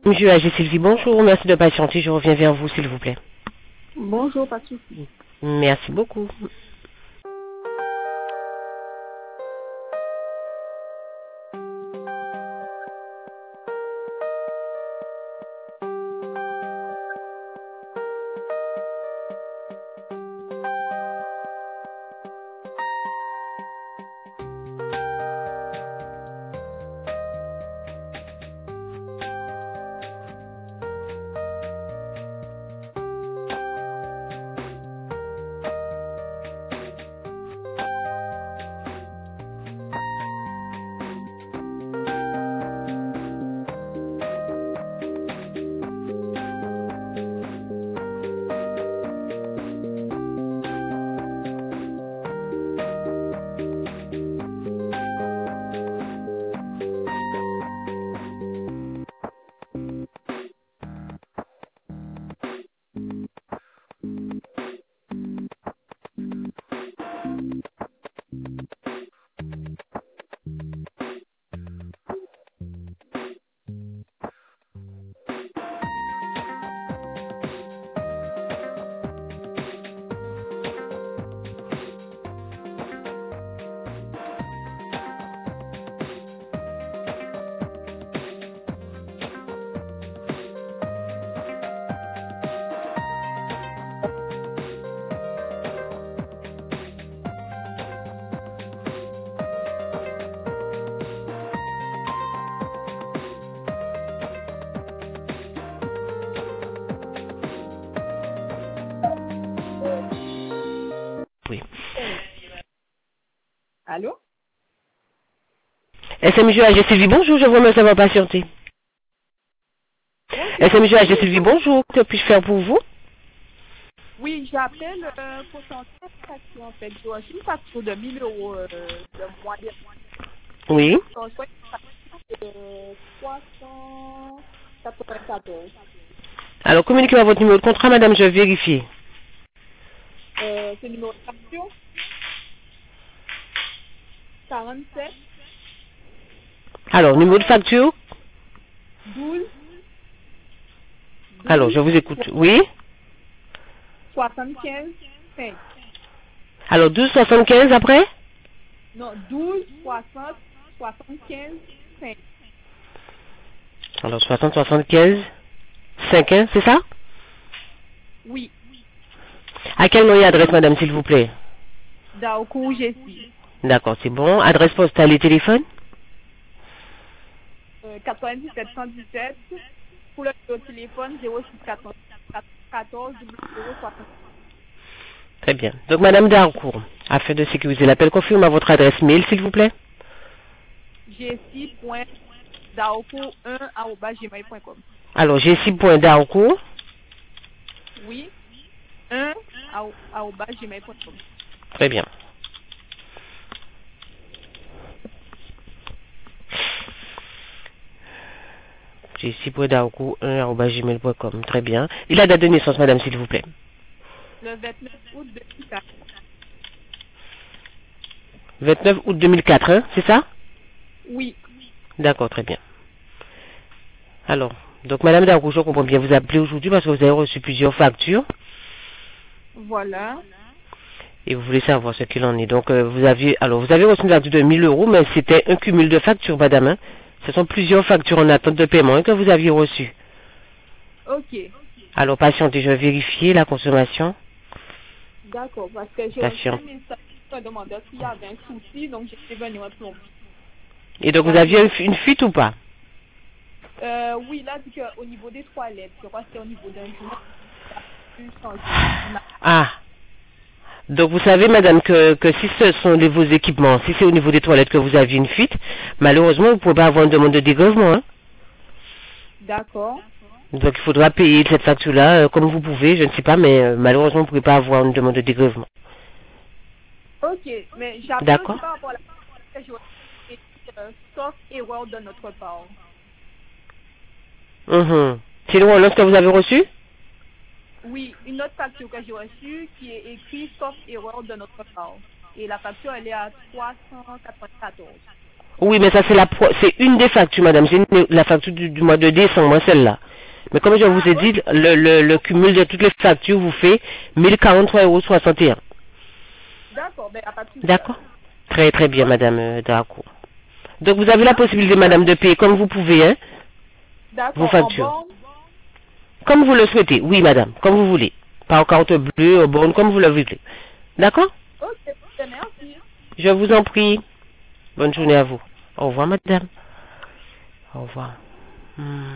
Monsieur AG Sylvie, bonjour, merci de patienter, je reviens vers vous s'il vous plaît. Bonjour, pas de souci. Merci beaucoup. Oui. Allô? SMJ AG Sylvie, bonjour, je vous remercie d'avoir patienté. Bonjour. SMJ AG Sylvie, bonjour, que puis-je faire pour vous? Oui, j'appelle pour changer de facture en fait. J'ai reçu une facture de 1000 euros le mois dernier. Oui. J'ai reçu une facture de 394. Alors, communiquez-moi votre numéro de contrat, madame, je vais vérifier. C'est le numéro de facture 47 Alors, numéro de facture? 12 Alors, 12 je vous écoute. Oui. 75 5. Alors, 12,75 après? Non, 12 60 75 5. Alors, 60, 75, 5, hein, c'est ça? Oui, À quel nom et adresse, madame, s'il vous plaît? Daokou Jessie. D'accord, c'est bon. Adresse postale et téléphone? 97 117. Pour le téléphone 06 14 14 0060. Très bien. Donc, madame Darcourt, afin de sécuriser l'appel, confirme votre adresse mail, s'il vous plaît. Jessie.daoko1@gmail.com. Alors, j'ai 6 points Darcourt. Oui, 1@gmail.com. Très bien. J'ai 6 points Darcourt1@gmail.com. Très bien. Et la date de naissance, madame, s'il vous plaît. Le 29 août 2004. 29 août 2004, hein, c'est ça? Oui, D'accord, très bien. Alors, donc, madame Darcourt, je comprends bien, vous appelez aujourd'hui parce que vous avez reçu plusieurs factures voilà. et vous voulez savoir ce qu'il en est. Donc, vous avez reçu une facture de 1000 euros, mais c'était un cumul de factures, madame, hein. Ce sont plusieurs factures en attente de paiement hein, que vous aviez reçues. Ok, Alors, patientez, je vais vérifier la consommation. d'accord. Parce que j'ai reçu Patient. un message qui me demandait s'il y avait un souci, donc j'étais venue un plomb. Et donc, vous aviez une fuite ou pas? Oui, là, c'est qu'au niveau des toilettes, je crois que c'est au niveau d'un jour, ça a pu changer. Ah, donc vous savez, madame, que si ce sont vos équipements, si c'est au niveau des toilettes que vous aviez une fuite, malheureusement, vous ne pouvez pas avoir une demande de dégrèvement. Hein. D'accord. Donc, il faudra payer cette facture-là comme vous pouvez, je ne sais pas, mais malheureusement, vous ne pouvez pas avoir une demande de dégrèvement. Ok, mais j'appelle aussi D'accord. par rapport à la que j'ai reçue, sauf erreur de notre part. C'est le relance que vous avez reçu? Oui, une autre facture que j'ai reçue qui est écrite sauf erreur de notre part. Et la facture, elle est à 394. Oui, mais ça c'est une des factures, madame. C'est la facture du mois de décembre, celle-là. Mais comme je vous ai dit, le cumul de toutes les factures vous fait 1043,61 €. D'accord, ben, à pas de souci. D'accord? Très très bien, madame Draco. Donc vous avez la possibilité, madame, de payer comme vous pouvez, hein, vos D'accord, en factures. bon. Comme vous le souhaitez, oui, madame, comme vous voulez. Par carte bleue, au bon, comme vous le voulez. D'accord? Ok, merci. Je vous en prie. Bonne Au journée à vous. Au revoir, madame. Au revoir.